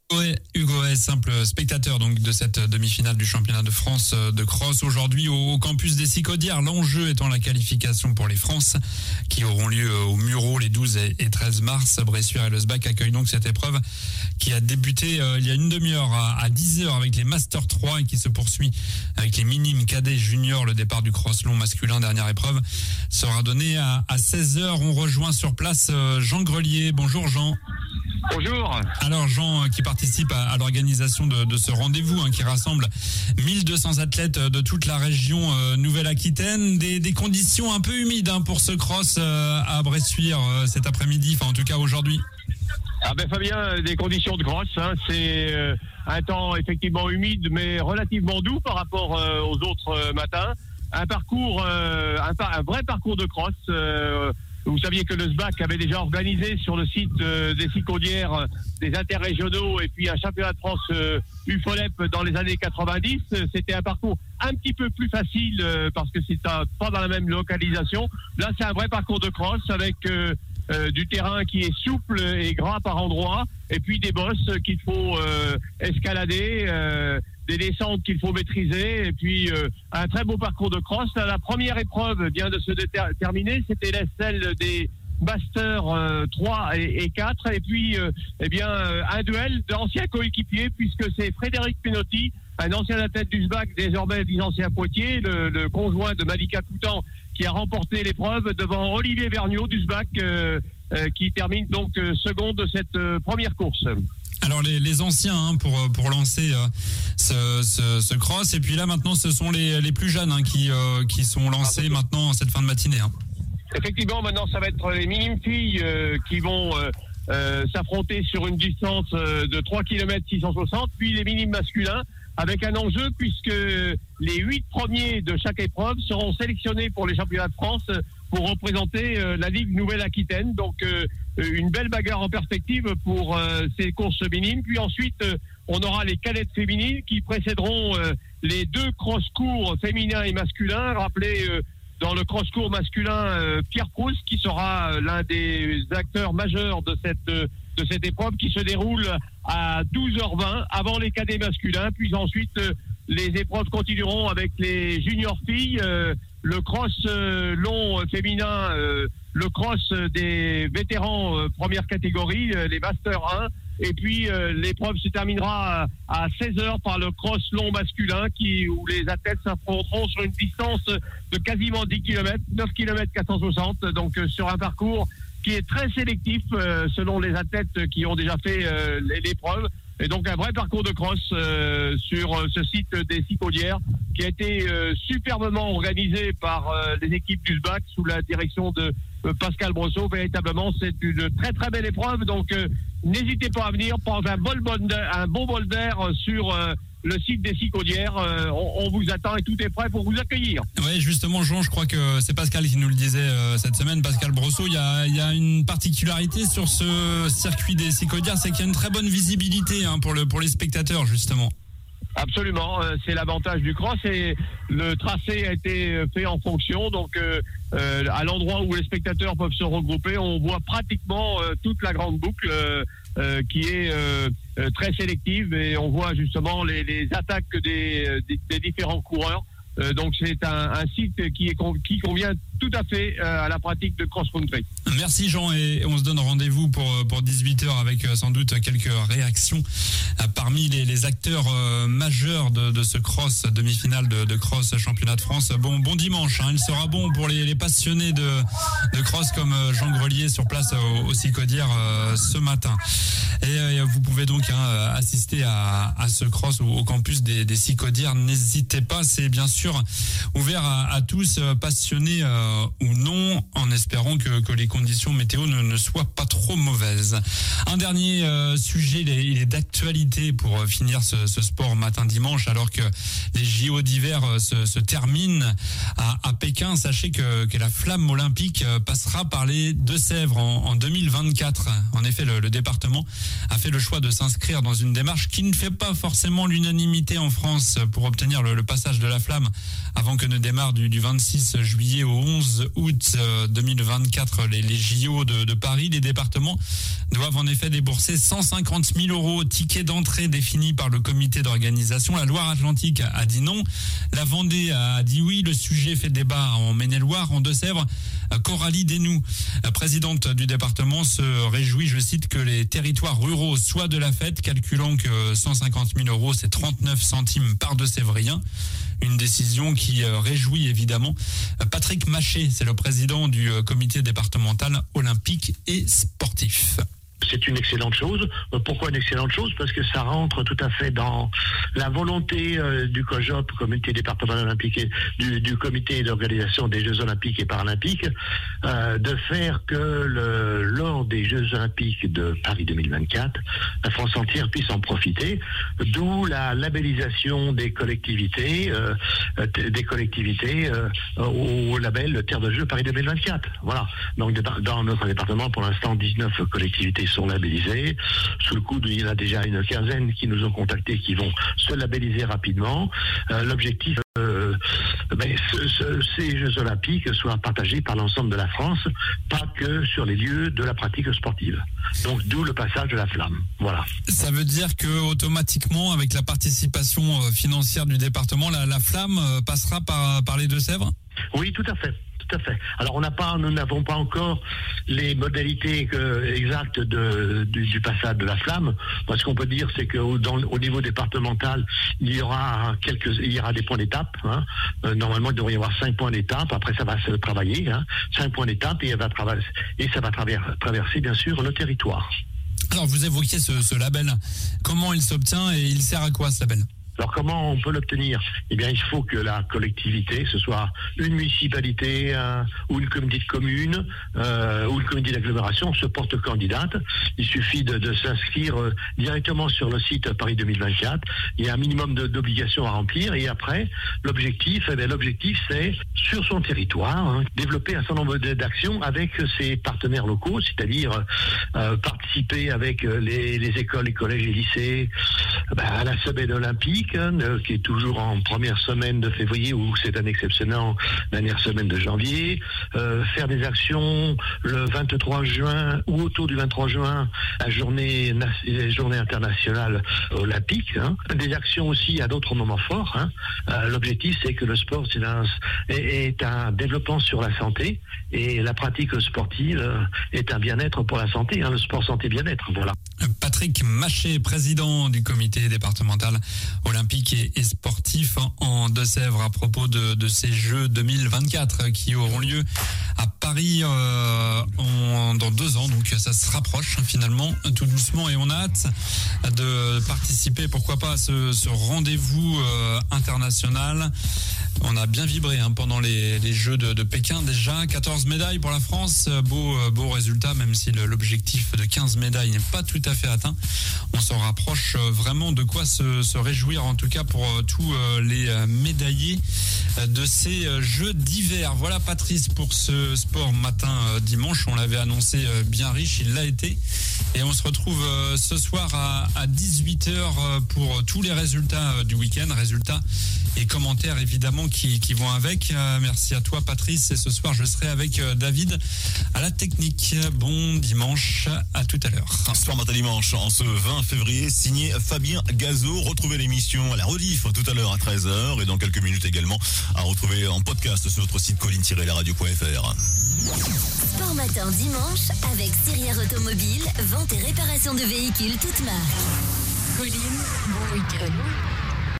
Hugo est simple spectateur donc de cette demi-finale du championnat de France de cross aujourd'hui au campus des Sicaudières. L'enjeu étant la qualification pour les France qui auront lieu au Murau les douze et treize mars. Bressuire et le S B A C accueillent donc cette épreuve qui a débuté euh, il y a une demi-heure à, à dix heures avec les Master trois et qui se poursuit avec les minimes cadets juniors. Le départ du cross long masculin, dernière épreuve, sera donné à, à seize heures. On rejoint sur place euh, Jean Grelier. Bonjour Jean. Bonjour. Alors Jean qui participe à, à l'organisation de, de ce rendez-vous hein, qui rassemble mille deux cents athlètes de toute la région euh, Nouvelle-Aquitaine. Des, des conditions un peu humides hein, pour ce cross euh, à Bressuire euh, cet après-midi, enfin en tout cas aujourd'hui. Ah ben Fabien, des conditions de cross, hein, c'est euh, un temps effectivement humide mais relativement doux par rapport euh, aux autres euh, matins. Un parcours, euh, un, un vrai parcours de cross. Euh, Vous saviez que le S B A C avait déjà organisé sur le site euh, des Sicaudières euh, des interrégionaux et puis un championnat de France euh, U F O L E P dans les années quatre-vingt-dix. C'était un parcours un petit peu plus facile euh, parce que c'est euh, pas dans la même localisation. Là, c'est un vrai parcours de cross avec euh, euh, du terrain qui est souple et gras par endroits et puis des bosses qu'il faut euh, escalader. Euh, des descentes qu'il faut maîtriser et puis euh, un très beau parcours de cross. La première épreuve vient de se déter- terminer, c'était celle des Masters euh, trois et, et quatre et puis euh, eh bien euh, un duel d'anciens coéquipiers puisque c'est Frédéric Penotti, un ancien athlète du S B A C, désormais licencié à Poitiers, le, le conjoint de Malika Coutan qui a remporté l'épreuve devant Olivier Vergniaud du S B A C euh, euh, qui termine donc euh, second de cette euh, première course. Alors les, les anciens hein, pour pour lancer euh, ce, ce, ce cross et puis là maintenant ce sont les les plus jeunes hein, qui euh, qui sont lancés ah, maintenant cette fin de matinée. Hein. Effectivement, maintenant ça va être les minimes filles euh, qui vont euh, euh, s'affronter sur une distance euh, de trois kilomètres six cent soixante, puis les minimes masculins avec un enjeu puisque les huit premiers de chaque épreuve seront sélectionnés pour les championnats de France pour représenter euh, la Ligue Nouvelle-Aquitaine. Donc euh, une belle bagarre en perspective pour euh, ces courses minimes. Puis ensuite, euh, on aura les cadettes féminines qui précéderont euh, les deux cross-cours féminins et masculins. Rappelez euh, dans le cross-cours masculin euh, Pierre Proust qui sera euh, l'un des acteurs majeurs de cette euh, de cette épreuve qui se déroule à douze heures vingt avant les cadets masculins. Puis ensuite, euh, les épreuves continueront avec les juniors filles, euh, le cross euh, long féminin, euh, le cross des vétérans euh, première catégorie, euh, les Master un. Et puis euh, l'épreuve se terminera à, à seize heures par le cross long masculin qui, où les athlètes s'affronteront sur une distance de quasiment dix kilomètres, neuf kilomètres quatre cent soixante, donc euh, sur un parcours qui est très sélectif euh, selon les athlètes qui ont déjà fait euh, l'épreuve. Et donc un vrai parcours de cross euh, sur euh, ce site des Sicaudières qui a été euh, superbement organisé par euh, les équipes du S B A C sous la direction de euh, Pascal Brosseau. Véritablement, c'est une très très belle épreuve. Donc euh, n'hésitez pas à venir prendre un, bol bon, un bon bol d'air sur euh, le site des Sicaudières. Euh, on, on vous attend et tout est prêt pour vous accueillir. Oui, justement, Jean, je crois que c'est Pascal qui nous le disait euh, cette semaine. Pascal Brosseau, il y a, il y a une particularité sur ce circuit des Sicaudières, c'est qu'il y a une très bonne visibilité hein, pour, le, pour les spectateurs, justement. Absolument, euh, c'est l'avantage du cross et le tracé a été fait en fonction. Donc, euh, euh, à l'endroit où les spectateurs peuvent se regrouper, on voit pratiquement euh, toute la grande boucle euh, euh, qui est euh, euh, très sélective et on voit justement les, les attaques des, des, des différents coureurs. Euh, donc, c'est un, un site qui, est, qui convient tout à fait euh, à la pratique de cross-country. Merci Jean et on se donne rendez-vous pour, pour dix-huit heures avec euh, sans doute quelques réactions euh, parmi les, les acteurs euh, majeurs de, de ce cross, demi-finale de, de cross championnat de France. Bon, bon dimanche, hein, il sera bon pour les, les passionnés de, de cross comme euh, Jean Grelier sur place au, au Sicaudières euh, ce matin. Et euh, vous pouvez donc hein, assister à, à ce cross au, au campus des, des Sicaudières. N'hésitez pas, c'est bien sûr ouvert à, à tous, passionnés euh, ou non, en espérant que, que les conditions météo ne, ne soient pas trop mauvaises. Un dernier euh, sujet, il est, il est d'actualité pour finir ce, ce sport matin dimanche, alors que les J O d'hiver se, se terminent à, à Pékin. Sachez que, que la flamme olympique passera par les Deux-Sèvres en, en deux mille vingt-quatre. En effet, le, le département a fait le choix de s'inscrire dans une démarche qui ne fait pas forcément l'unanimité en France pour obtenir le, le passage de la flamme avant que ne démarre du, du vingt-six juillet au onze onze août deux mille vingt-quatre, les, les J O de, de Paris. Les départements doivent en effet débourser cent cinquante mille euros, ticket d'entrée défini par le comité d'organisation. La Loire-Atlantique a dit non. La Vendée a dit oui. Le sujet fait débat en Maine-et-Loire, en Deux-Sèvres. Coralie Desnoux, présidente du département, se réjouit, je cite, que les territoires ruraux soient de la fête, calculant que cent cinquante mille euros, c'est trente-neuf centimes par deux-sévrien. Une décision qui réjouit évidemment Patrick Maché, c'est le président du comité départemental olympique et sportif. C'est une excellente chose. Pourquoi une excellente chose? Parce que ça rentre tout à fait dans la volonté euh, du COJOP, comité départemental olympique, et du, du comité d'organisation des Jeux olympiques et paralympiques, euh, de faire que le, lors des Jeux olympiques de Paris deux mille vingt-quatre, la France entière puisse en profiter. D'où la labellisation des collectivités, euh, des collectivités euh, au label Terre de Jeux Paris deux mille vingt-quatre. Voilà. Donc dans notre département, pour l'instant, dix-neuf collectivités sont labellisés. Sous le coude, il y en a déjà une quinzaine qui nous ont contactés, qui vont se labelliser rapidement. Euh, l'objectif, euh, ben, ce, ce, ces Jeux olympiques soient partagés par l'ensemble de la France, pas que sur les lieux de la pratique sportive. Donc d'où le passage de la flamme. Voilà. Ça veut dire que automatiquement, avec la participation financière du département, la, la flamme passera par, par les Deux-Sèvres ? Oui, tout à fait. Tout à fait. Alors on n'a pas, nous n'avons pas encore les modalités que, exactes de, du, du passage de la flamme. Ce qu'on peut dire, c'est qu'au dans, au niveau départemental, il y aura quelques, il y aura des points d'étape. Hein. Euh, normalement, il devrait y avoir cinq points d'étape. Après, ça va se travailler. Hein. Cinq points d'étape et, elle va traverser, et ça va traverser, traverser bien sûr le territoire. Alors vous évoquiez ce, ce label. Comment il s'obtient et il sert à quoi ce label ? Alors comment on peut l'obtenir? Eh bien, il faut que la collectivité, ce soit une municipalité un, ou une communauté de communes euh, ou une communauté d'agglomération, se porte candidate. Il suffit de, de s'inscrire euh, directement sur le site Paris deux mille vingt-quatre. Il y a un minimum de, d'obligations à remplir et après, l'objectif, eh bien, l'objectif, c'est sur son territoire hein, développer un certain nombre d'actions avec ses partenaires locaux, c'est-à-dire euh, participer avec les, les écoles, les collèges et lycées ben, à la semaine olympique, qui est toujours en première semaine de février ou cette année exceptionnelle, dernière semaine de janvier, euh, faire des actions le vingt-trois juin ou autour du vingt-trois juin, la journée, la journée internationale olympique, hein. Des actions aussi à d'autres moments forts. Hein. Euh, l'objectif, c'est que le sport c'est un, est, est un développement sur la santé et la pratique sportive est un bien-être pour la santé. Hein. Le sport santé bien-être, voilà. Patrick Maché, président du comité départemental olympique et, et sportif en Deux-Sèvres à propos de, de ces Jeux deux mille vingt-quatre qui auront lieu à Paris euh, en, dans deux ans. Donc ça se rapproche finalement tout doucement et on a hâte de participer, pourquoi pas, à ce, ce rendez-vous euh, international. On a bien vibré hein, pendant les, les Jeux de, de Pékin déjà. quatorze médailles pour la France, beau, beau résultat, même si le, l'objectif de quinze médailles n'est pas tout à fait atteint. On s'en rapproche vraiment, de quoi se, se réjouir en tout cas pour tous les médaillés de ces Jeux d'hiver. Voilà Patrice pour ce sport matin dimanche. On l'avait annoncé bien riche, il l'a été. Et on se retrouve ce soir à, à dix-huit heures pour tous les résultats du week-end. Résultats et commentaires évidemment qui, qui vont avec. Merci à toi Patrice. Et ce soir je serai avec David à la technique. Bon dimanche, à tout à l'heure. Sport matin dimanche en ce vingt février, signé Fabien Gazot. Retrouvez l'émission à la rediff tout à l'heure à treize heures et dans quelques minutes également à retrouver en podcast sur notre site colline tiret la radio point f r. Sport matin dimanche avec Sirière Automobile, vente et réparation de véhicules toutes marques. Colline, bon week-end.